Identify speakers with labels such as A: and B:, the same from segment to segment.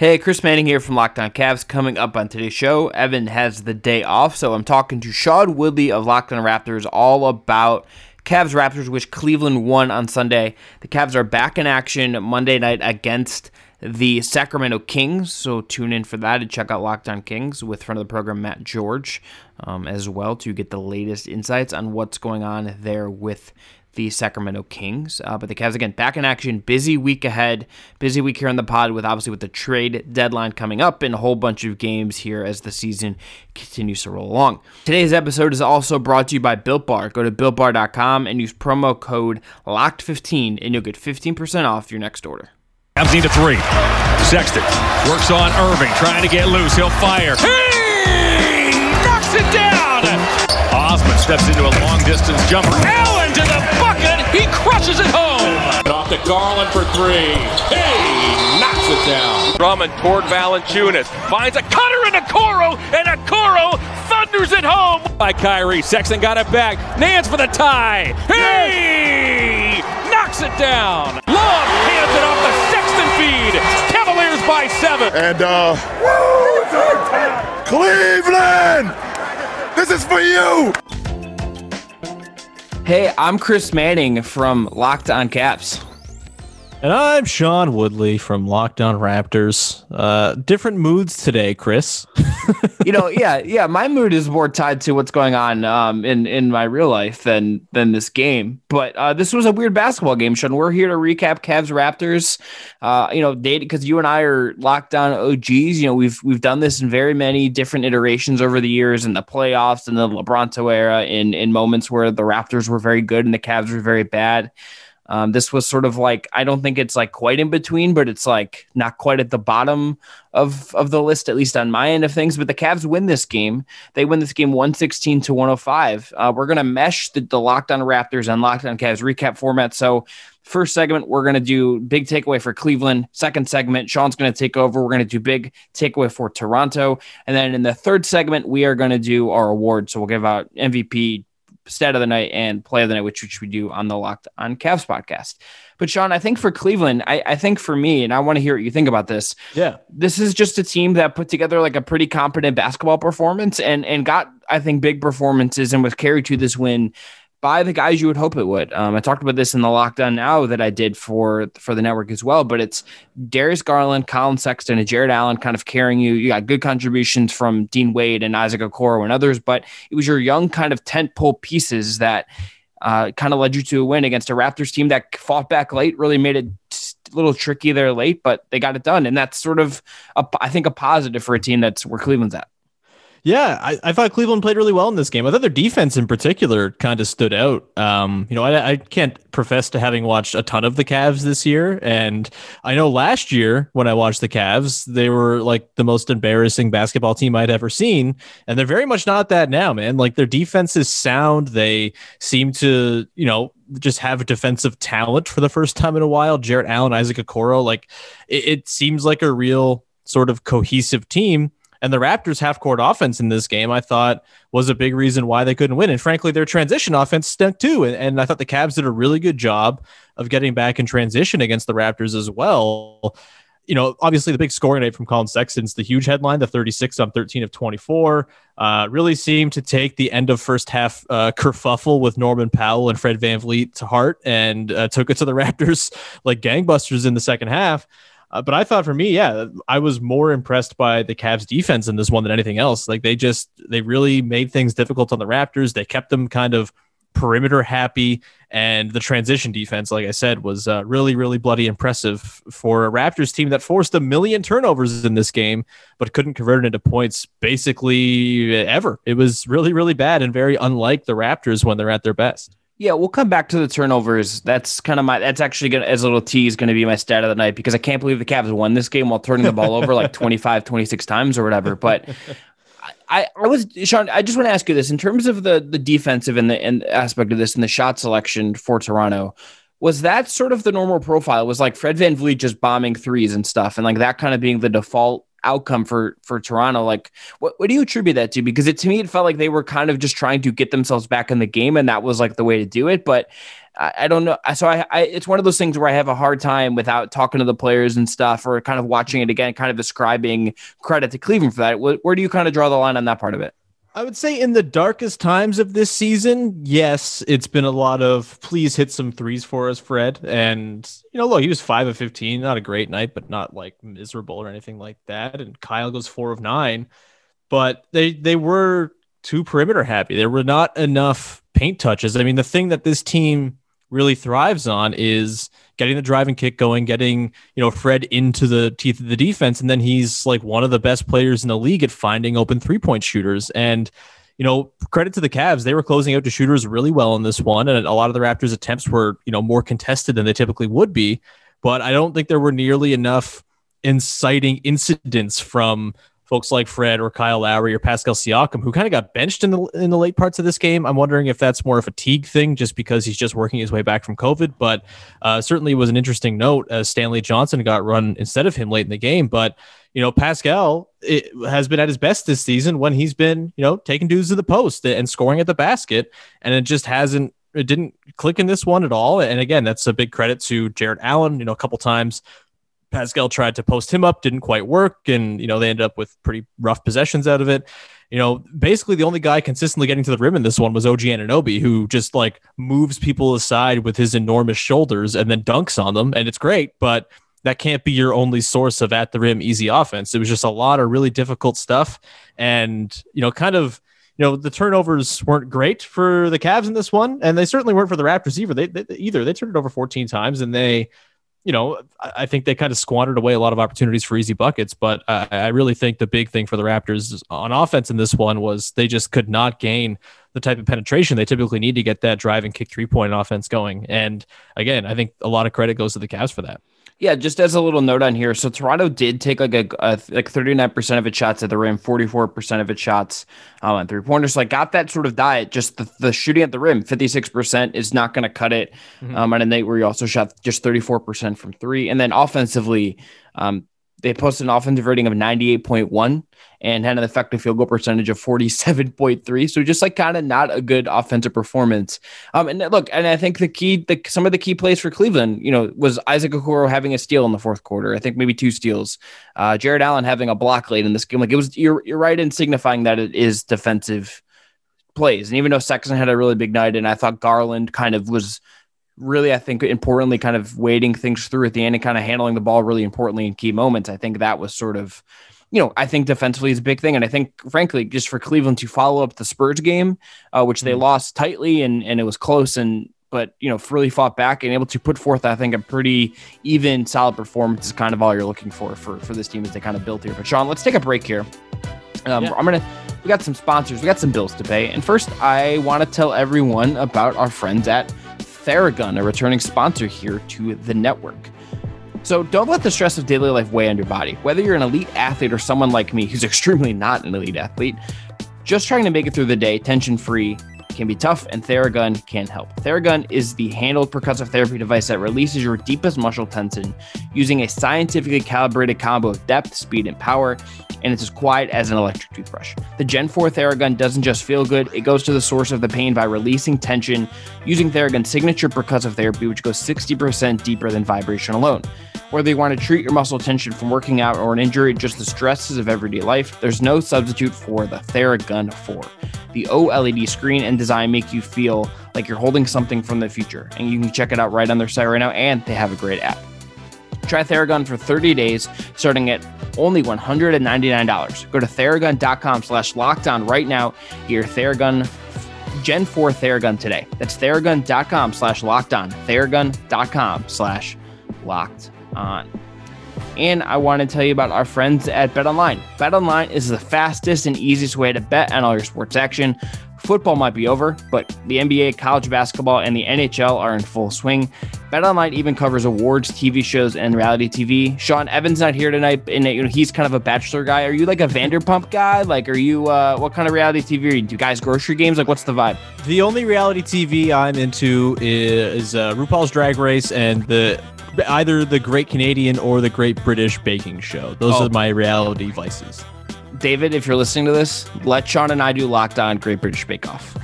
A: Hey, Chris Manning here from Locked On Cavs. Coming up on today's show, Evan has the day off, so I'm talking to Sean Woodley of Locked On Raptors all about Cavs-Raptors, which Cleveland won on Sunday. The Cavs are back in action Monday night against the Sacramento Kings, so tune in for that and check out Locked On Kings with friend of the program Matt George as well to get the latest insights on what's going on there with the Sacramento Kings. But the Cavs, again, back in action. Busy week ahead. Busy week here on the pod with the trade deadline coming up and a whole bunch of games here as the season continues to roll along. Today's episode is also brought to you by Built Bar. Go to BuiltBar.com and use promo code LOCKED15 and you'll get 15% off your next order.
B: Cavs need a three. Sexton works on Irving, trying to get loose. He'll fire. He knocks it down. Osman steps into a long-distance jumper. Allen to the bucket. He crushes it home.
C: Off to Garland for three. He knocks it down.
B: Drummond toward Valanciunas. Finds a cutter in Okoro, and Okoro thunders it home. By Kyrie. Sexton got it back. Nance for the tie. He knocks it down. Love hands it off the Sexton feed. Cavaliers by 7.
D: And, Cleveland! This is for you!
A: Hey, I'm Chris Manning from Locked On Cavs.
E: And I'm Sean Woodley from Locked On Raptors. Different moods today, Chris.
A: Yeah. My mood is more tied to what's going on in my real life than this game. But this was a weird basketball game, Sean. We're here to recap Cavs Raptors. Because you and I are Locked On OGs. We've done this in very many different iterations over the years in the playoffs and the LeBronto era, in moments where the Raptors were very good and the Cavs were very bad. This was sort of like, I don't think it's like quite in between, but it's like not quite at the bottom of the list, at least on my end of things. But the Cavs win this game. They win this game 116-105. We're going to mesh the Locked On Raptors and Locked On Cavs recap format. So first segment, we're going to do big takeaway for Cleveland. Second segment, Sean's going to take over. We're going to do big takeaway for Toronto. And then in the third segment, we are going to do our awards. So we'll give out MVP, stat of the night, and play of the night, which we do on the Locked On Cavs podcast. But Sean, I think for Cleveland, I think for me, and I want to hear what you think about this.
E: Yeah,
A: this is just a team that put together like a pretty competent basketball performance and got, I think, big performances and was carried to this win by the guys you would hope it would. I talked about this in the Locked On Now that I did for the network as well, but it's Darius Garland, Colin Sexton, and Jarrett Allen kind of carrying you. You got good contributions from Dean Wade and Isaac Okoro and others, but it was your young kind of tentpole pieces that kind of led you to a win against a Raptors team that fought back late, really made it a little tricky there late, but they got it done. And that's sort of, I think, a positive for a team that's where Cleveland's at.
E: Yeah, I thought Cleveland played really well in this game. I thought their defense in particular kind of stood out. I can't profess to having watched a ton of the Cavs this year. And I know last year when I watched the Cavs, they were like the most embarrassing basketball team I'd ever seen. And they're very much not that now, man. Like their defense is sound. They seem to, just have a defensive talent for the first time in a while. Jarrett Allen, Isaac Okoro, like it seems like a real sort of cohesive team. And the Raptors' half-court offense in this game, I thought, was a big reason why they couldn't win. And frankly, their transition offense stunk too. And I thought the Cavs did a really good job of getting back in transition against the Raptors as well. Obviously the big scoring night from Colin Sexton's the huge headline, the 36 on 13 of 24. Really seemed to take the end of first half kerfuffle with Norman Powell and Fred VanVleet to heart and took it to the Raptors like gangbusters in the second half. But I thought for me, I was more impressed by the Cavs defense in this one than anything else. Like they really made things difficult on the Raptors. They kept them kind of perimeter happy, and the transition defense, like I said, was really, really bloody impressive for a Raptors team that forced 1 million turnovers in this game, but couldn't convert it into points basically ever. It was really, really bad and very unlike the Raptors when they're at their best.
A: Yeah, we'll come back to the turnovers. That's actually going to, as a little tease, going to be my stat of the night, because I can't believe the Cavs won this game while turning the ball over like 25, 26 times or whatever. But Sean, I just want to ask you this in terms of the defensive and the aspect of this and the shot selection for Toronto. Was that sort of the normal profile? Was like Fred VanVleet just bombing threes and stuff and like that kind of being the default outcome for Toronto. Like, what do you attribute that to? Because to me, it felt like they were kind of just trying to get themselves back in the game, and that was like the way to do it. But I don't know. So it's one of those things where I have a hard time without talking to the players and stuff, or kind of watching it again, kind of ascribing credit to Cleveland for that. Where do you kind of draw the line on that part of it?
E: I would say in the darkest times of this season, yes, it's been a lot of please hit some threes for us, Fred. And, look, he was 5 of 15, not a great night, but not like miserable or anything like that. And Kyle goes 4 of 9, but they were too perimeter happy. There were not enough paint touches. I mean, the thing that this team really thrives on is getting the driving kick going, getting, Fred into the teeth of the defense. And then he's like one of the best players in the league at finding open 3-point shooters. And, credit to the Cavs. They were closing out to shooters really well in this one. And a lot of the Raptors' attempts were, more contested than they typically would be. But I don't think there were nearly enough inciting incidents from folks like Fred or Kyle Lowry or Pascal Siakam, who kind of got benched in the late parts of this game. I'm wondering if that's more a fatigue thing just because he's just working his way back from COVID. But certainly was an interesting note as Stanley Johnson got run instead of him late in the game. But, Pascal has been at his best this season when he's been, taking dudes to the post and scoring at the basket. And it didn't click in this one at all. And again, that's a big credit to Jarrett Allen. A couple times Pascal tried to post him up, didn't quite work. And, they ended up with pretty rough possessions out of it. Basically the only guy consistently getting to the rim in this one was OG Anunoby, who just like moves people aside with his enormous shoulders and then dunks on them. And it's great, but that can't be your only source of at the rim easy offense. It was just a lot of really difficult stuff. And, the turnovers weren't great for the Cavs in this one. And they certainly weren't for the Raptors either. They turned it over 14 times and they, I think they kind of squandered away a lot of opportunities for easy buckets, but I really think the big thing for the Raptors on offense in this one was they just could not gain the type of penetration they typically need to get that drive and kick 3-point offense going. And again, I think a lot of credit goes to the Cavs for that.
A: Yeah, just as a little note on here. So Toronto did take like 39% of its shots at the rim, 44% of its shots on 3-pointers. So I got that sort of diet. Just the shooting at the rim, 56% is not going to cut it. On a night where you also shot just 34% from 3. And then offensively, they posted an offensive rating of 98.1 and had an effective field goal percentage of 47.3. So just like kind of not a good offensive performance. And look, and I think some of the key plays for Cleveland, was Isaac Okoro having a steal in the fourth quarter. I think maybe 2 steals. Jarrett Allen having a block late in this game. Like it was, you're right in signifying that it is defensive plays. And even though Sexton had a really big night, and I thought Garland kind of was really, I think, importantly, kind of waiting things through at the end and kind of handling the ball really importantly in key moments. I think that was sort of, I think defensively is a big thing. And I think, frankly, just for Cleveland to follow up the Spurs game, which they lost tightly and it was close, but really fought back and able to put forth, I think, a pretty even, solid performance is kind of all you're looking for this team as they kind of built here. But Sean, let's take a break here. We got some sponsors, we got some bills to pay. And first, I want to tell everyone about our friends at Theragun, a returning sponsor here to the network. So don't let the stress of daily life weigh on your body. Whether you're an elite athlete or someone like me who's extremely not an elite athlete, just trying to make it through the day tension-free can be tough, and Theragun can help. Theragun is the handled percussive therapy device that releases your deepest muscle tension using a scientifically calibrated combo of depth, speed, and power, and it's as quiet as an electric toothbrush. The Gen 4 Theragun doesn't just feel good, it goes to the source of the pain by releasing tension using Theragun's signature percussive therapy, which goes 60% deeper than vibration alone. Whether you want to treat your muscle tension from working out or an injury, just the stresses of everyday life, there's no substitute for the Theragun 4. The OLED screen and design make you feel like you're holding something from the future, and you can check it out right on their site right now, and they have a great app. Try Theragun for 30 days, starting at only $199. Go to Theragun.com/lockdown right now. Get your Theragun Gen 4 Theragun today. That's Theragun.com/lockdown. Theragun.com/locked on. And I want to tell you about our friends at BetOnline. BetOnline is the fastest and easiest way to bet on all your sports action. Football might be over, but the NBA, college basketball, and the NHL are in full swing. BetOnline even covers awards, TV shows, and reality TV. Sean Evans not here tonight, and he's kind of a Bachelor guy. Are you like a Vanderpump guy? Like, are you what kind of reality TV are you? Do you guys grocery games? Like, what's the vibe?
E: The only reality TV I'm into is RuPaul's Drag Race and either the Great Canadian or the Great British Baking Show. Those are my reality vices.
A: David, if you're listening to this, let Sean and I do Locked On Great British Bake Off.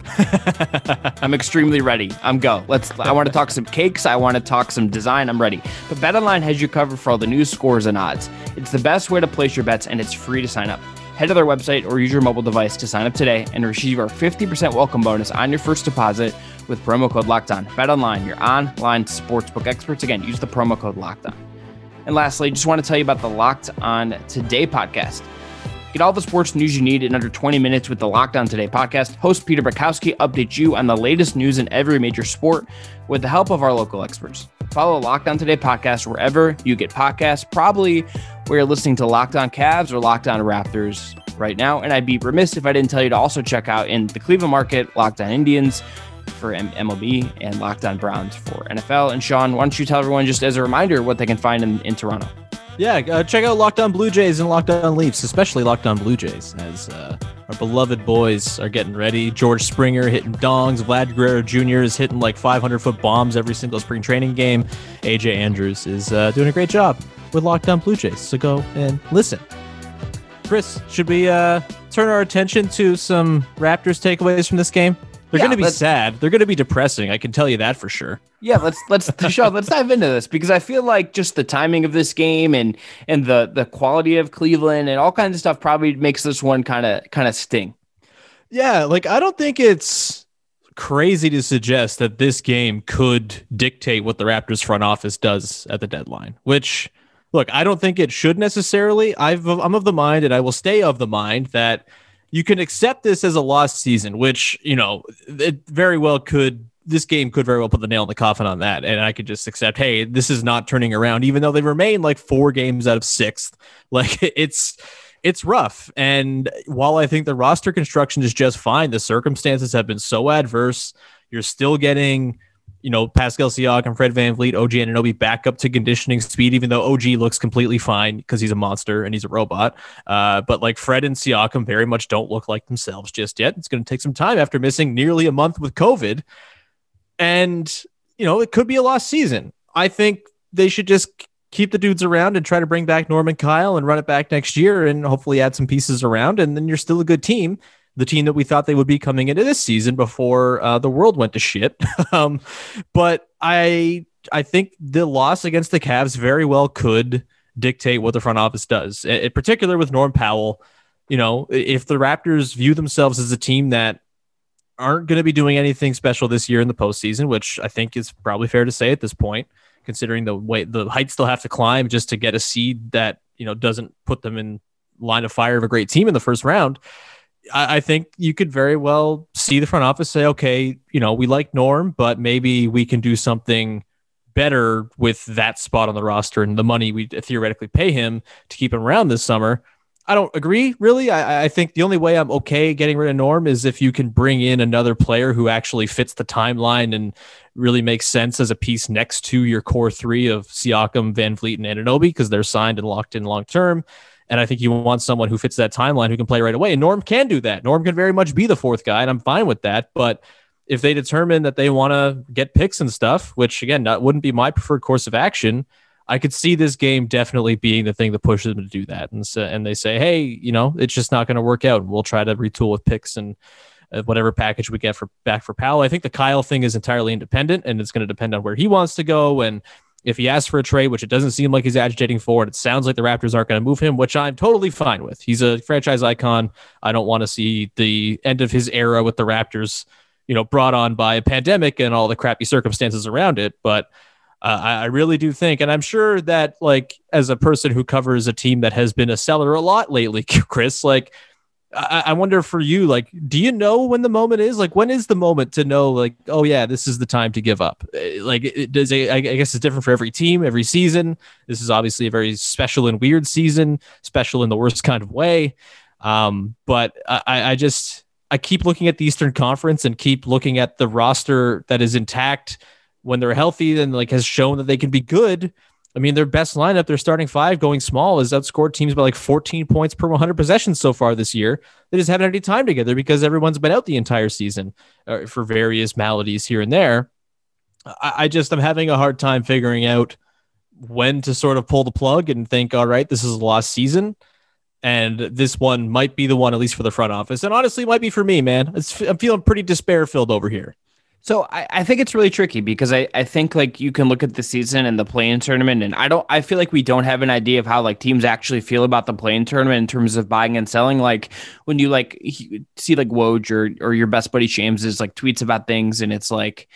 A: I'm extremely ready. Go. I want to talk some cakes. I want to talk some design. I'm ready. But BetOnline has you covered for all the news, scores, and odds. It's the best way to place your bets, and it's free to sign up. Head to their website or use your mobile device to sign up today and receive our 50% welcome bonus on your first deposit with promo code LOCKEDON. BetOnline, your online sportsbook experts. Again, use the promo code LOCKEDON. And lastly, just want to tell you about the Locked On Today podcast. Get all the sports news you need in under 20 minutes with the Locked On Today podcast. Host Peter Bukowski updates you on the latest news in every major sport with the help of our local experts. Follow Locked On Today podcast wherever you get podcasts, probably where you're listening to Locked On Cavs or Locked On Raptors right now. And I'd be remiss if I didn't tell you to also check out in the Cleveland market, Locked On Indians for MLB and Locked On Browns for NFL. And Sean, why don't you tell everyone just as a reminder what they can find in Toronto?
E: Yeah, check out Locked On Blue Jays and Locked On Leafs, especially Locked On Blue Jays, as our beloved boys are getting ready. George Springer hitting dongs. Vlad Guerrero Jr. is hitting like 500-foot bombs every single spring training game. AJ Andrews is doing a great job with Locked On Blue Jays, so go and listen. Chris, should we turn our attention to some Raptors takeaways from this game? They're going to be sad. They're going to be depressing. I can tell you that for sure.
A: Yeah, let's dive into this because I feel like just the timing of this game and the quality of Cleveland and all kinds of stuff probably makes this one kind of sting.
E: Yeah, like I don't think it's crazy to suggest that this game could dictate what the Raptors front office does at the deadline, which look, I don't think it should necessarily. I'm of the mind, and I will stay of the mind that you can accept this as a lost season, which, it very well could. This game could very well put the nail in the coffin on that. And I could just accept, hey, this is not turning around, even though they remain like 4 games out of 6th. Like it's rough. And while I think the roster construction is just fine, the circumstances have been so adverse. You're still getting, Pascal Siakam, Fred VanVleet, OG Anunoby back up to conditioning speed, even though OG looks completely fine because he's a monster and he's a robot. But like Fred and Siakam very much don't look like themselves just yet. It's going to take some time after missing nearly a month with COVID. And, it could be a lost season. I think they should just keep the dudes around and try to bring back Norman Kyle and run it back next year and hopefully add some pieces around. And then you're still a good team. The team that we thought they would be coming into this season before the world went to shit. But I think the loss against the Cavs very well could dictate what the front office does, in particular with Norm Powell. If the Raptors view themselves as a team that aren't going to be doing anything special this year in the postseason, which I think is probably fair to say at this point, considering the heights they'll have to climb just to get a seed that, doesn't put them in line of fire of a great team in the first round. I think you could very well see the front office say, okay, we like Norm, but maybe we can do something better with that spot on the roster and the money we theoretically pay him to keep him around this summer. I don't agree, really. I think the only way I'm okay getting rid of Norm is if you can bring in another player who actually fits the timeline and really makes sense as a piece next to your core 3 of Siakam, VanVleet, and Anunoby, because they're signed and locked in long term. And I think you want someone who fits that timeline who can play right away. And Norm can do that. Norm can very much be the 4th guy, and I'm fine with that. But if they determine that they want to get picks and stuff, which, again, that wouldn't be my preferred course of action, I could see this game definitely being the thing that pushes them to do that. And they say, hey, it's just not going to work out. We'll try to retool with picks and whatever package we get back for Powell. I think the Kyle thing is entirely independent, and it's going to depend on where he wants to go. And if he asks for a trade, which it doesn't seem like he's agitating for, and it sounds like the Raptors aren't going to move him, which I'm totally fine with. He's a franchise icon. I don't want to see the end of his era with the Raptors, brought on by a pandemic and all the crappy circumstances around it. But I really do think, and I'm sure that, like, as a person who covers a team that has been a seller a lot lately, Chris, like, I wonder for you, like, do you know when the moment is? Like, when is the moment to know, like, oh yeah, this is the time to give up? Like, I guess it's different for every team, every season. This is obviously a very special and weird season, special in the worst kind of way. But I just, I keep looking at the Eastern Conference and keep looking at the roster that is intact when they're healthy and like has shown that they can be good. I mean, their best lineup, their starting five going small, has outscored teams by like 14 points per 100 possessions so far this year. They just haven't had any time together because everyone's been out the entire season for various maladies here and there. I'm having a hard time figuring out when to sort of pull the plug and think, all right, this is a lost season. And this one might be the one, at least for the front office. And honestly, it might be for me, man. I'm feeling pretty despair-filled over here.
A: So I think it's really tricky because I think like you can look at the season and the play-in tournament, and I feel like we don't have an idea of how like teams actually feel about the play-in tournament in terms of buying and selling. Like when you like see like Woj or your best buddy Shams's like tweets about things, and it's like,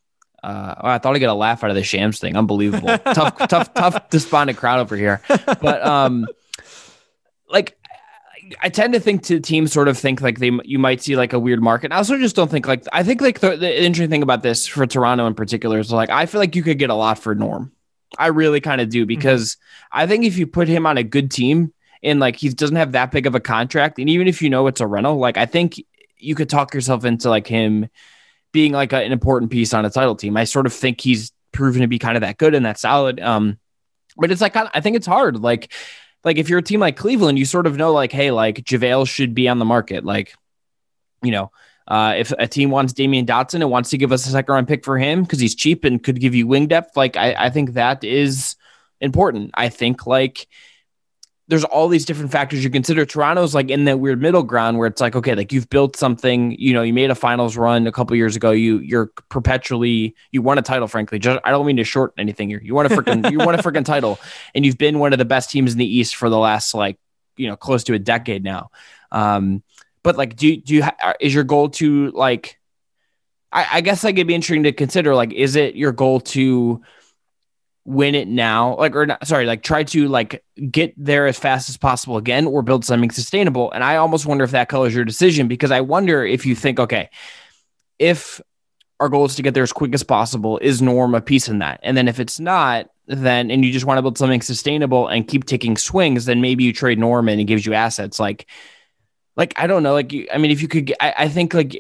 A: I thought I'd get a laugh out of the Shams thing. Unbelievable. tough, despondent crowd over here. But like I tend to think teams sort of think like you might see like a weird market. I also just don't think like, I think like the interesting thing about this for Toronto in particular is like, I feel like you could get a lot for Norm. I really kind of do, because I think if you put him on a good team and like he doesn't have that big of a contract, and even if you know it's a rental, like I think you could talk yourself into like him being like an important piece on a title team. I sort of think he's proven to be kind of that good and that solid. But it's like, I think it's hard. Like if you're a team like Cleveland, you sort of know like, hey, like JaVale should be on the market. Like, you know, if a team wants Damian Dotson and wants to give us a second round pick for him because he's cheap and could give you wing depth, like I think that is important. I think like there's all these different factors you consider. Toronto's like in that weird middle ground where it's like, okay, like you've built something, you know, you made a finals run a couple years ago. You won a title, frankly. Just, I don't mean to short anything here. You won a freaking title, and you've been one of the best teams in the East for the last, like, you know, close to a decade now. But like, is your goal to like, I guess like it'd be interesting to consider, like, is it your goal to win it now, like, or not, sorry, like try to like get there as fast as possible again, or build something sustainable? And I almost wonder if that colors your decision, because I wonder if you think, okay, if our goal is to get there as quick as possible, is Norm a piece in that? And then if it's not, then, and you just want to build something sustainable and keep taking swings, then maybe you trade Norm and it gives you assets. Like, I don't know. Like, I mean, if you could, I think like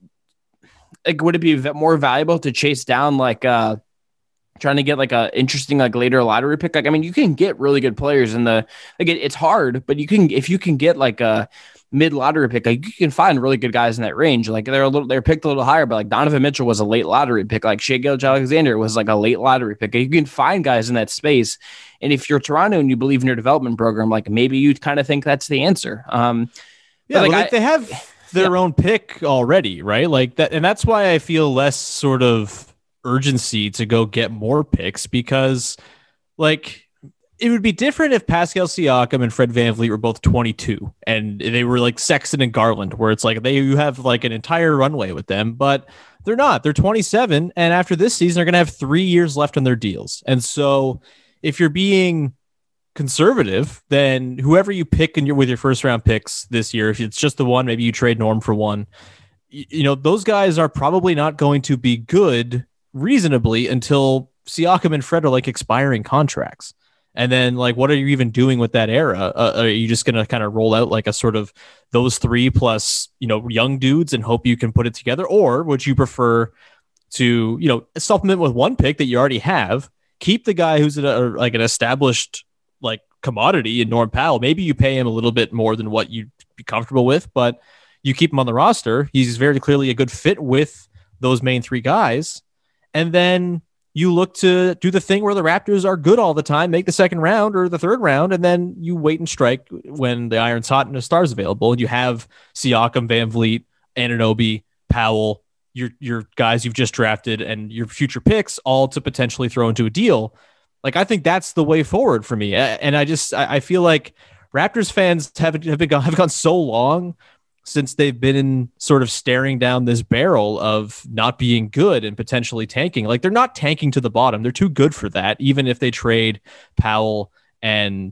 A: would it be more valuable to chase down like, trying to get like a interesting, like later lottery pick? Like, I mean, you can get really good players in the, like it's hard, but if you can get like a mid lottery pick, like you can find really good guys in that range. Like they're picked a little higher, but like Donovan Mitchell was a late lottery pick. Like Shai Gilgeous-Alexander was like a late lottery pick. You can find guys in that space. And if you're Toronto and you believe in your development program, like maybe you kind of think that's the answer.
E: They have their own pick already, right? Like that. And that's why I feel less sort of urgency to go get more picks, because like it would be different if Pascal Siakam and Fred VanVleet were both 22 and they were like Sexton and Garland, where it's like you have like an entire runway with them, but they're not. They're 27, and after this season they're going to have 3 years left on their deals. And so if you're being conservative, then whoever you pick with your first round picks this year, if it's just the one, maybe you trade Norm for one, you know, those guys are probably not going to be good reasonably until Siakam and Fred are like expiring contracts. And then like, what are you even doing with that era? Are you just going to kind of roll out like a sort of those three plus, you know, young dudes and hope you can put it together? Or would you prefer to, you know, supplement with one pick that you already have, keep the guy who's like an established like commodity in Norm Powell? Maybe you pay him a little bit more than what you'd be comfortable with, but you keep him on the roster. He's very clearly a good fit with those main three guys. And then you look to do the thing where the Raptors are good all the time, make the second round or the third round, and then you wait and strike when the iron's hot and the star's available. And you have Siakam, VanVleet, Anunoby, Powell, your guys you've just drafted, and your future picks all to potentially throw into a deal. Like, I think that's the way forward for me. And I feel like Raptors fans have gone so long since they've been sort of staring down this barrel of not being good and potentially tanking. Like, they're not tanking to the bottom. They're too good for that, even if they trade Powell and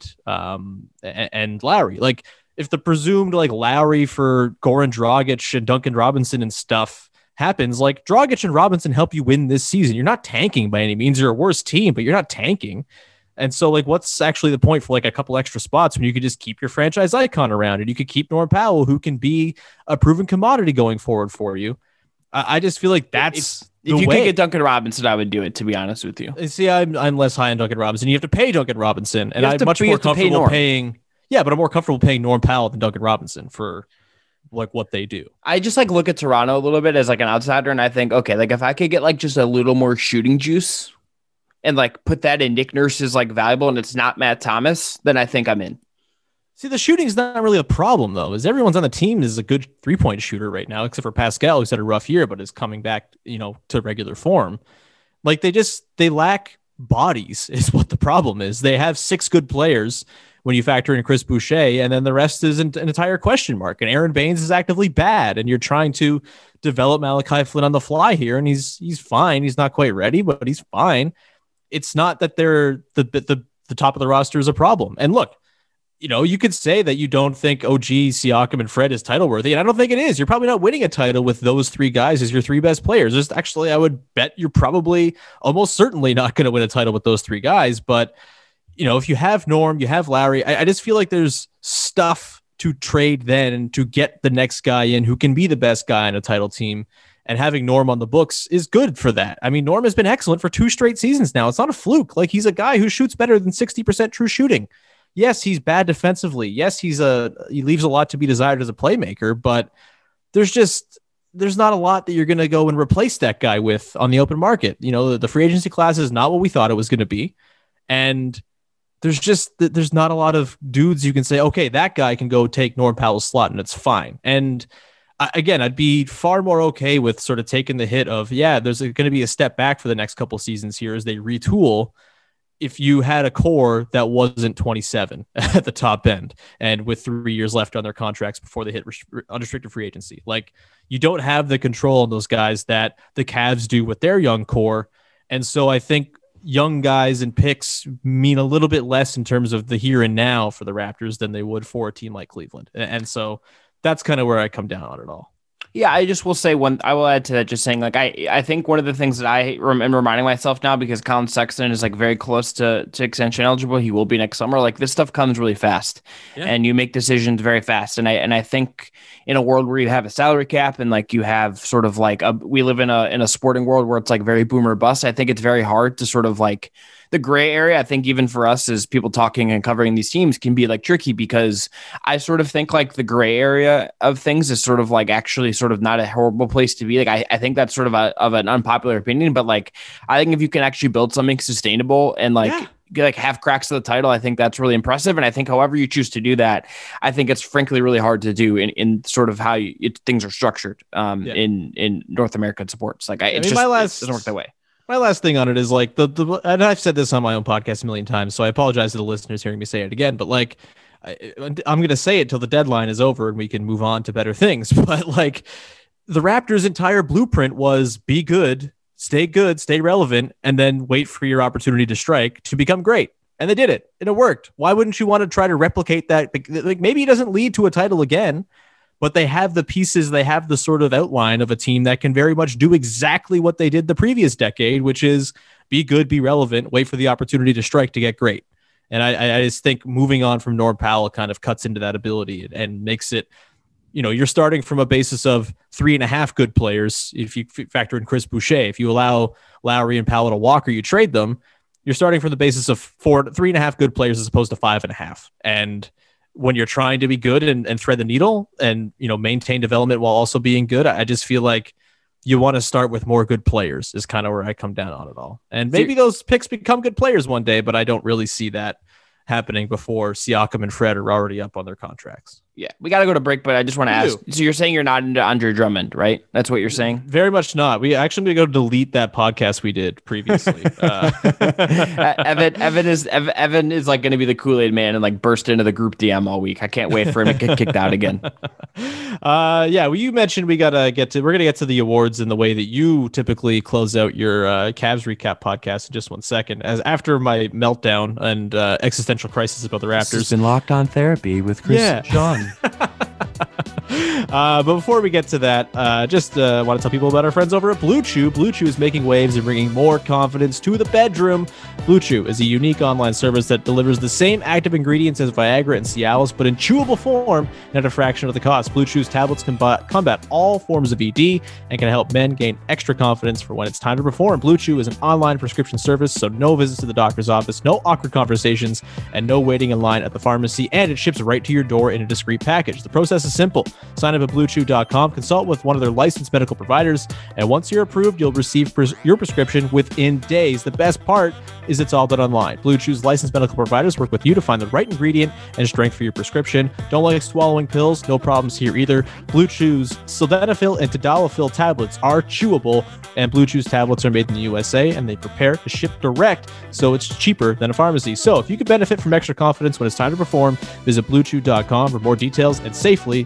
E: Lowry. Like, if the presumed like Lowry for Goran Dragic and Duncan Robinson and stuff happens, like Dragic and Robinson help you win this season. You're not tanking by any means. You're a worse team, but you're not tanking. And so, like, what's actually the point for like a couple extra spots when you could just keep your franchise icon around and you could keep Norm Powell, who can be a proven commodity going forward for you? I just feel like that's
A: if you could get Duncan Robinson, I would do it, to be honest with you.
E: See, I'm less high on Duncan Robinson. You have to pay Duncan Robinson, and I'm much more comfortable paying. Yeah, but I'm more comfortable paying Norm Powell than Duncan Robinson for like what they do.
A: I just like look at Toronto a little bit as like an outsider, and I think, okay, like if I could get like just a little more shooting juice and like put that in Nick Nurse's like valuable, and it's not Matt Thomas, then I think I'm in.
E: See, the shooting's not really a problem though, is everyone's on the team is a good 3-point shooter right now, except for Pascal, who's had a rough year, but is coming back, to regular form. Like they lack bodies is what the problem is. They have 6 good players when you factor in Chris Boucher, and then the rest is an entire question mark. And Aaron Baines is actively bad, and you're trying to develop Malachi Flynn on the fly here, and he's fine. He's not quite ready, but he's fine. It's not that they're the top of the roster is a problem. And look, you could say that you don't think OG, Siakam, and Fred is title worthy, and I don't think it is. You're probably not winning a title with those 3 guys as your 3 best players. Just actually, I would bet you're probably almost certainly not going to win a title with those 3 guys. But if you have Norm, you have Lowry, I just feel like there's stuff to trade then to get the next guy in who can be the best guy on a title team. And having Norm on the books is good for that. I mean, Norm has been excellent for 2 straight seasons now. It's not a fluke. Like, he's a guy who shoots better than 60% true shooting. Yes, he's bad defensively. Yes, he leaves a lot to be desired as a playmaker, but there's not a lot that you're going to go and replace that guy with on the open market. The free agency class is not what we thought it was going to be. And there's not a lot of dudes you can say, okay, that guy can go take Norm Powell's slot and it's fine. And again, I'd be far more okay with sort of taking the hit of, there's going to be a step back for the next couple seasons here as they retool. If you had a core that wasn't 27 at the top end and with 3 years left on their contracts before they hit unrestricted free agency, like, you don't have the control on those guys that the Cavs do with their young core. And so I think young guys and picks mean a little bit less in terms of the here and now for the Raptors than they would for a team like Cleveland. And so that's kind of where I come down on it all.
A: Yeah, I just will say I will add to that, just saying, like, I think one of the things that I am reminding myself now, because Colin Sexton is like very close to extension eligible, he will be next summer. Like, this stuff comes really fast, and you make decisions very fast. And I think in a world where you have a salary cap and like you have sort of like we live in a sporting world where it's like very boomer bust. I think it's very hard to sort of like the gray area. I think even for us as people talking and covering these teams can be like tricky, because I sort of think like the gray area of things is sort of like actually sort of not a horrible place to be. Like, I think that's sort of an unpopular opinion, but like, I think if you can actually build something sustainable and like have cracks of the title, I think that's really impressive. And I think however you choose to do that, I think it's frankly really hard to do in sort of how things are structured in North American sports. Like, it doesn't work that way.
E: My last thing on it is like and I've said this on my own podcast a million times, so I apologize to the listeners hearing me say it again, but like, I'm going to say it till the deadline is over and we can move on to better things. But like, the Raptors' entire blueprint was be good, stay relevant, and then wait for your opportunity to strike to become great. And they did it, and it worked. Why wouldn't you want to try to replicate that? Like, maybe it doesn't lead to a title again, but they have the pieces, they have the sort of outline of a team that can very much do exactly what they did the previous decade, which is be good, be relevant, wait for the opportunity to strike to get great. And I just think moving on from Norm Powell kind of cuts into that ability and makes it, you're starting from a basis of 3.5 good players. If you factor in Chris Boucher, if you allow Lowry and Powell to walk or you trade them, you're starting from the basis of 3.5 good players as opposed to 5.5. And when you're trying to be good and thread the needle and, maintain development while also being good, I just feel like you want to start with more good players is kind of where I come down on it all. And maybe those picks become good players one day, but I don't really see that happening before Siakam and Fred are already up on their contracts.
A: Yeah, we got to go to break, but I just want to ask. So you're saying you're not into Andre Drummond, right? That's what you're saying?
E: Very much not. We actually going to go delete that podcast we did previously.
A: Evan is like going to be the Kool-Aid man and like burst into the group DM all week. I can't wait for him to get kicked out again.
E: Well, you mentioned we're going to get to the awards in the way that you typically close out your Cavs recap podcast in just 1 second. As after my meltdown and existential crisis about the Raptors.
A: This has been Locked On Therapy with Chris and Sean.
E: But before we get to that, just want to tell people about our friends over at Blue Chew. Blue Chew is making waves and bringing more confidence to the bedroom. Blue Chew is a unique online service that delivers the same active ingredients as Viagra and Cialis, but in chewable form and at a fraction of the cost. Blue Chew's tablets combat all forms of ED and can help men gain extra confidence for when it's time to perform. Blue Chew is an online prescription service, so no visits to the doctor's office, no awkward conversations, and no waiting in line at the pharmacy, and it ships right to your door in a discreet package. The process is simple. Sign up at BlueChew.com, consult with one of their licensed medical providers, and once you're approved, you'll receive your prescription within days. The best part is it's all done online. Blue Chew's licensed medical providers work with you to find the right ingredient and strength for your prescription. Don't like swallowing pills? No problems here either. Blue Chew's sildenafil and tadalafil tablets are chewable, and Blue Chew's tablets are made in the USA, and they prepare to ship direct, so it's cheaper than a pharmacy. So if you could benefit from extra confidence when it's time to perform, visit BlueChew.com for more details and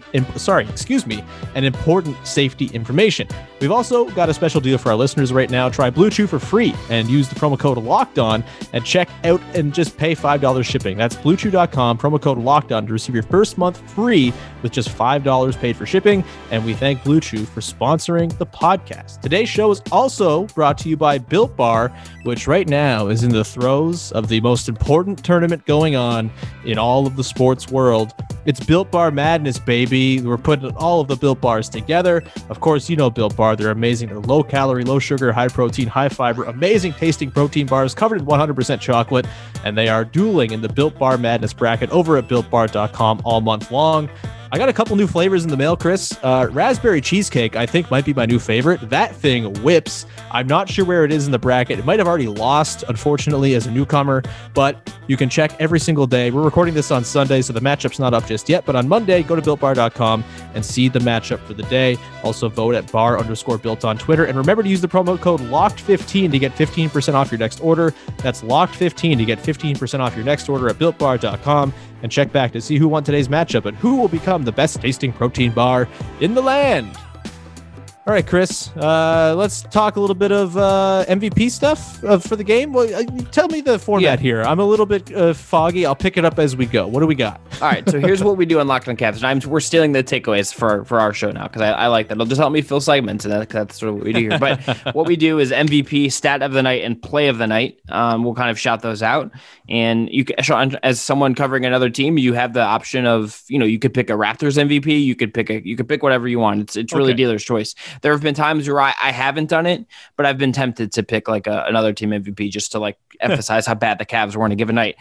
E: and important safety information. We've also got a special deal for our listeners right now. Try Blue Chew for free and use the promo code LOCKEDON and check out and just pay $5 shipping. That's BlueChew.com, promo code LOCKEDON to receive your first month free with just $5 paid for shipping. And we thank Blue Chew for sponsoring the podcast. Today's show is also brought to you by Built Bar, which right now is in the throes of the most important tournament going on in all of the sports world. It's Built Bar Madness, baby. We're putting all of the Built Bars together. Of course, you know Built Bar. They're amazing. They're low calorie, low sugar, high protein, high fiber, amazing tasting protein bars covered in 100% chocolate. And they are dueling in the Built Bar Madness bracket over at BuiltBar.com all month long. I got a couple new flavors in the mail, Chris. Raspberry cheesecake, I think, might be my new favorite. That thing whips. I'm not sure where it is in the bracket. It might have already lost, unfortunately, as a newcomer, but you can check every single day. We're recording this on Sunday, so the matchup's not up just yet, but on Monday, go to BuiltBar.com and see the matchup for the day. Also, vote at bar_built on Twitter. And remember to use the promo code LOCKED15 to get 15% off your next order. That's LOCKED15 to get 15% off your next order at BuiltBar.com. And check back to see who won today's matchup and who will become the best tasting protein bar in the land. All right, Chris, let's talk a little bit of MVP stuff for the game. Well, tell me the format here. I'm a little bit foggy. I'll pick it up as we go. What do we got?
A: All right, so here's what we do on Locked On Cavs. And we're stealing the takeaways for our show now because I like that. It'll just help me fill segments, and that's sort of what we do here. But what we do is MVP, stat of the night, and play of the night. We'll kind of shout those out. And you can, as someone covering another team, you have the option of, you could pick a Raptors MVP. You could pick whatever you want. It's really dealer's choice. There have been times where I haven't done it, but I've been tempted to pick like another team MVP just to like emphasize how bad the Cavs were on a given night.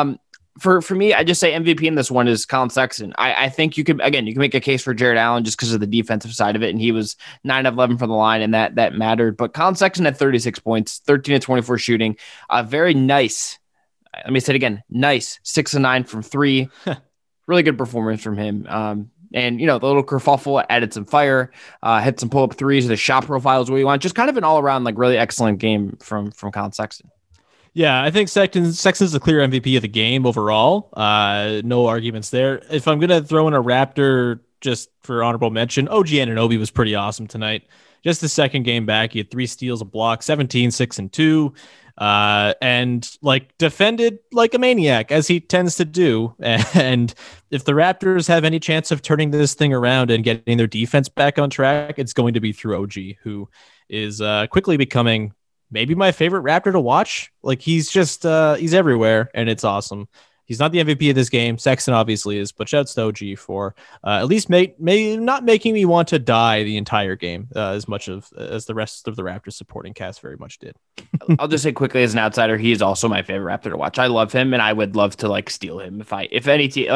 A: For me, I just say MVP in this one is Colin Sexton. I think you can make a case for Jared Allen just because of the defensive side of it, and he was 9 of 11 from the line, and that mattered. But Colin Sexton had 36 points, 13 of 24 shooting, very nice. Let me say it again, nice 6 of 9 from 3. Really good performance from him. And, the little kerfuffle added some fire, hit some pull-up threes. The shot profile is what you want. Just kind of an all-around, like, really excellent game from Colin Sexton.
E: Yeah, I think Sexton's the clear MVP of the game overall. No arguments there. If I'm going to throw in a Raptor just for honorable mention, OG Anunoby was pretty awesome tonight. Just the second game back, he had 3 steals, a block, 17, 6, and 2. And like defended like a maniac as he tends to do. And if the Raptors have any chance of turning this thing around and getting their defense back on track, it's going to be through OG, who is quickly becoming maybe my favorite Raptor to watch. Like he's just he's everywhere and it's awesome. He's not the MVP of this game. Sexton obviously is, but shouts to OG for at least not making me want to die the entire game as much as the rest of the Raptors supporting cast very much did.
A: I'll just say quickly as an outsider, he is also my favorite Raptor to watch. I love him, and I would love to like steal him if any team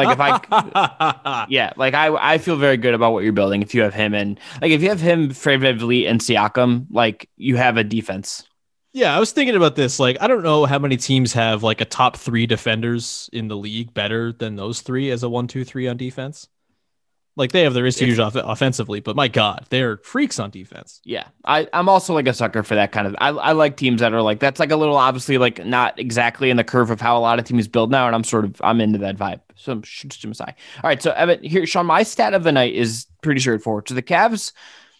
A: I feel very good about what you're building. If you have him Fred VanVleet and Siakam, like you have a defense.
E: Yeah, I was thinking about this. Like, I don't know how many teams have like a top 3 defenders in the league better than those 3 as a 1-2-3 on defense. Like they have their issues offensively, but my God, they're freaks on defense.
A: Yeah, I'm also like a sucker for that kind of. I like teams that are like that's like a little obviously like not exactly in the curve of how a lot of teams build now, and I'm into that vibe. So shoots to Masai. All right, so Evan here, Sean. My stat of the night is pretty straightforward. So the Cavs,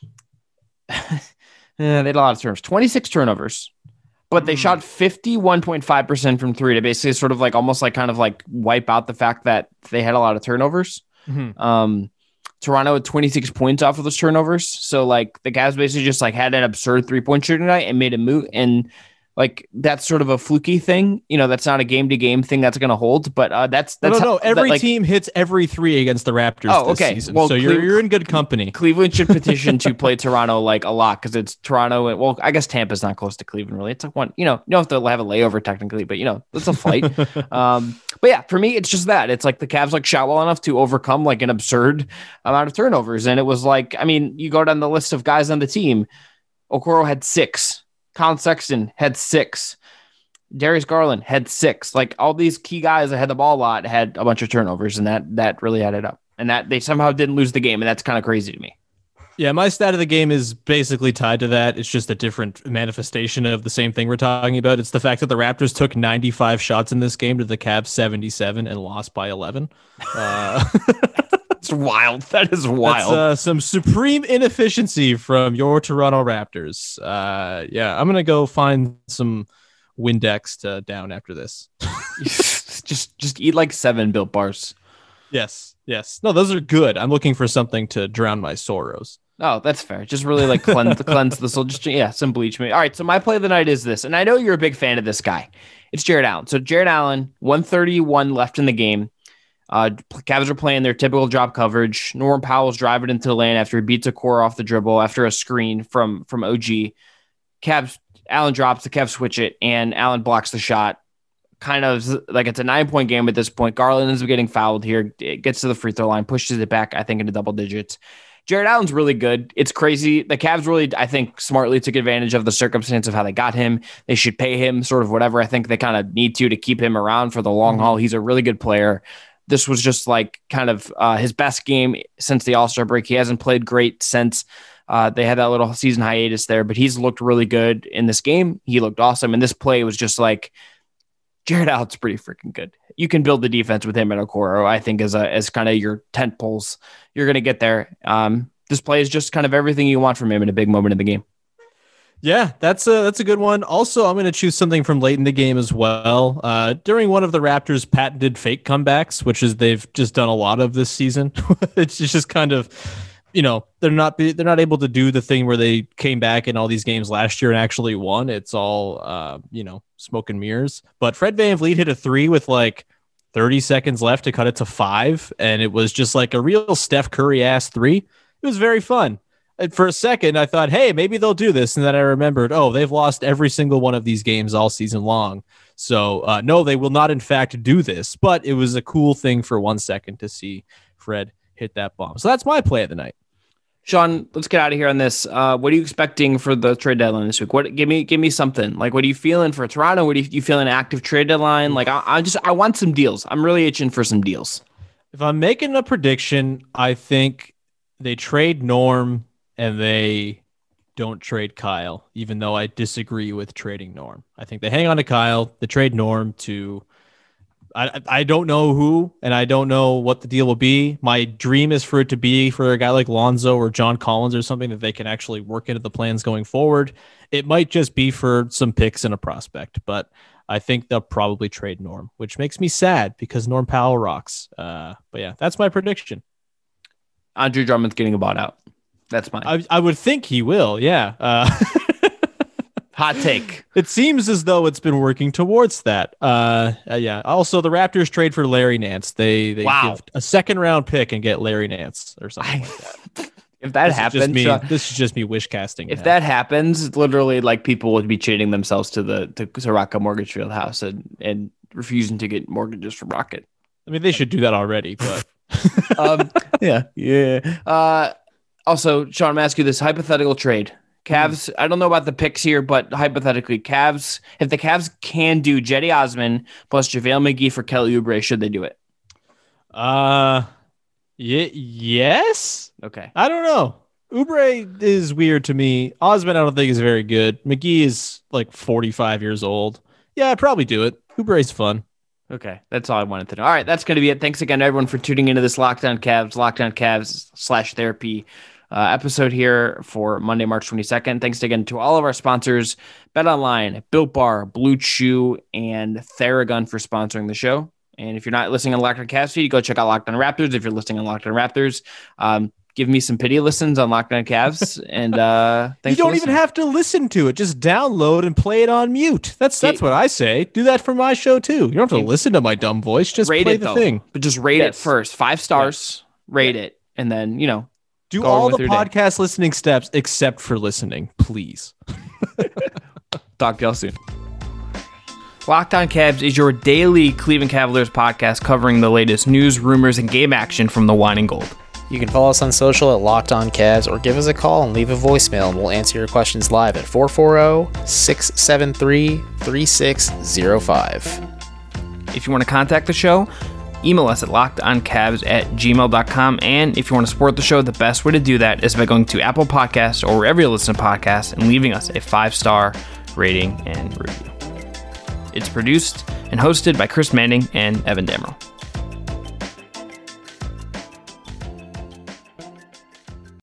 A: they had a lot of turnovers, 26 turnovers. But they shot 51.5% from 3 to basically sort of like almost like kind of like wipe out the fact that they had a lot of turnovers. Mm-hmm. Toronto had 26 points off of those turnovers. So like the Cavs basically just like had an absurd 3-point shooting night and made a move. And like that's sort of a fluky thing. That's not a game to game thing that's going to hold. But that's
E: no. Every team hits every 3 against the Raptors this season. Well, so you're in good company.
A: Cleveland should petition to play Toronto like a lot because it's Toronto. And, well, I guess Tampa's not close to Cleveland really. It's like one. You don't have to have a layover technically, but it's a flight. But yeah, for me, it's just that it's like the Cavs like shot well enough to overcome like an absurd amount of turnovers, and it was like you go down the list of guys on the team. Okoro had 6. Colin Sexton had 6. Darius Garland had 6. Like all these key guys that had the ball a lot had a bunch of turnovers, and that really added up. And that they somehow didn't lose the game, and that's kind of crazy to me.
E: Yeah, my stat of the game is basically tied to that. It's just a different manifestation of the same thing we're talking about. It's the fact that the Raptors took 95 shots in this game to the Cavs 77 and lost by 11.
A: It's wild. That is wild.
E: That's some supreme inefficiency from your Toronto Raptors. Yeah, I'm gonna go find some Windex to down after this.
A: just eat like 7 Built Bars.
E: Yes. No, those are good. I'm looking for something to drown my sorrows.
A: Oh, that's fair. Just really like cleanse the soul. Just some bleach me. All right, so my play of the night is this, and I know you're a big fan of this guy. It's Jarrett Allen. So Jarrett Allen, 131 left in the game. Cavs are playing their typical drop coverage. Norm Powell's driving into the lane after he beats a core off the dribble after a screen from OG. Allen drops, the Cavs switch it, and Allen blocks the shot. Kind of like it's a 9-point game at this point. Garland ends up getting fouled here. It gets to the free throw line, pushes it back, I think, into double digits. Jarrett Allen's really good. It's crazy. The Cavs really, I think, smartly took advantage of the circumstance of how they got him. They should pay him sort of whatever. I think they kind of need to keep him around for the long haul. He's a really good player. This was just like kind of his best game since the All-Star break. He hasn't played great since they had that little season hiatus there, but he's looked really good in this game. He looked awesome. And this play was just like, Jarrett Allen's pretty freaking good. You can build the defense with him and Okoro, I think, as kind of your tent poles. You're going to get there. This play is just kind of everything you want from him in a big moment of the game.
E: Yeah, that's a good one. Also, I'm going to choose something from late in the game as well. During one of the Raptors' patented fake comebacks, which is they've just done a lot of this season. It's just kind of, they're not able to do the thing where they came back in all these games last year and actually won. It's all smoke and mirrors. But Fred VanVleet hit a 3 with like 30 seconds left to cut it to 5, and it was just like a real Steph Curry ass 3. It was very fun. And for a second, I thought, hey, maybe they'll do this. And then I remembered, they've lost every single one of these games all season long. So, no, they will not, in fact, do this. But it was a cool thing for 1 second to see Fred hit that bomb. So that's my play of the night.
A: Sean, let's get out of here on this. What are you expecting for the trade deadline this week? Give me something. Like, what are you feeling for Toronto? What are you feeling active trade deadline? Like, I want some deals. I'm really itching for some deals.
E: If I'm making a prediction, I think they trade Norm and they don't trade Kyle, even though I disagree with trading Norm. I think they hang on to Kyle, they trade Norm to, I don't know who, and I don't know what the deal will be. My dream is for it to be for a guy like Lonzo or John Collins or something that they can actually work into the plans going forward. It might just be for some picks and a prospect, but I think they'll probably trade Norm, which makes me sad because Norm Powell rocks. But yeah, that's my prediction.
A: Andre Drummond's getting a bought out. That's mine.
E: I would think he will. Yeah.
A: Hot take.
E: It seems as though it's been working towards that. Yeah. Also, the Raptors trade for Larry Nance. They give a 2nd round pick and get Larry Nance or something like that.
A: If that happens,
E: this is just me wish casting.
A: If that happens, literally, like people would be cheating themselves to Rocket Mortgage Field House and refusing to get mortgages from Rocket.
E: I mean, they should do that already, but
A: yeah. Also, Sean, I'm asking you this hypothetical trade. Cavs, I don't know about the picks here, but hypothetically, Cavs, if the Cavs can do Jetty Osman plus JaVale McGee for Kelly Oubre, should they do it?
E: Yes.
A: Okay.
E: I don't know. Oubre is weird to me. Osman, I don't think is very good. McGee is like 45 years old. Yeah, I'd probably do it. Oubre's fun.
A: Okay, that's all I wanted to know. All right, that's going to be it. Thanks again, everyone, for tuning into this Locked On Cavs /therapy episode here for Monday, March 22nd. Thanks again to all of our sponsors, BetOnline, Built Bar, Blue Chew, and Theragun for sponsoring the show. And if you're not listening on Locked On Cavs feed, go check out Locked On Raptors. If you're listening on Locked On Raptors, give me some pity listens on Locked On Cavs. And thanks.
E: You don't even have to listen to it. Just download and play it on mute. That's what I say. Do that for my show too. You don't have to listen to my dumb voice. Just
A: rate
E: play
A: it,
E: the
A: though.
E: thing.
A: But just rate it first. 5 stars. Rate it, and then
E: do all the podcast listening steps except for listening, please.
A: Talk to y'all soon. Locked On Cavs is your daily Cleveland Cavaliers podcast covering the latest news, rumors, and game action from the Wine and Gold.
F: You can follow us on social at Locked On Cavs or give us a call and leave a voicemail, and we'll answer your questions live at 440-673-3605.
A: If you want to contact the show, email us at lockedoncavs@gmail.com. And if you want to support the show, the best way to do that is by going to Apple Podcasts or wherever you listen to podcasts and leaving us a 5-star rating and review. It's produced and hosted by Chris Manning and Evan Damrow.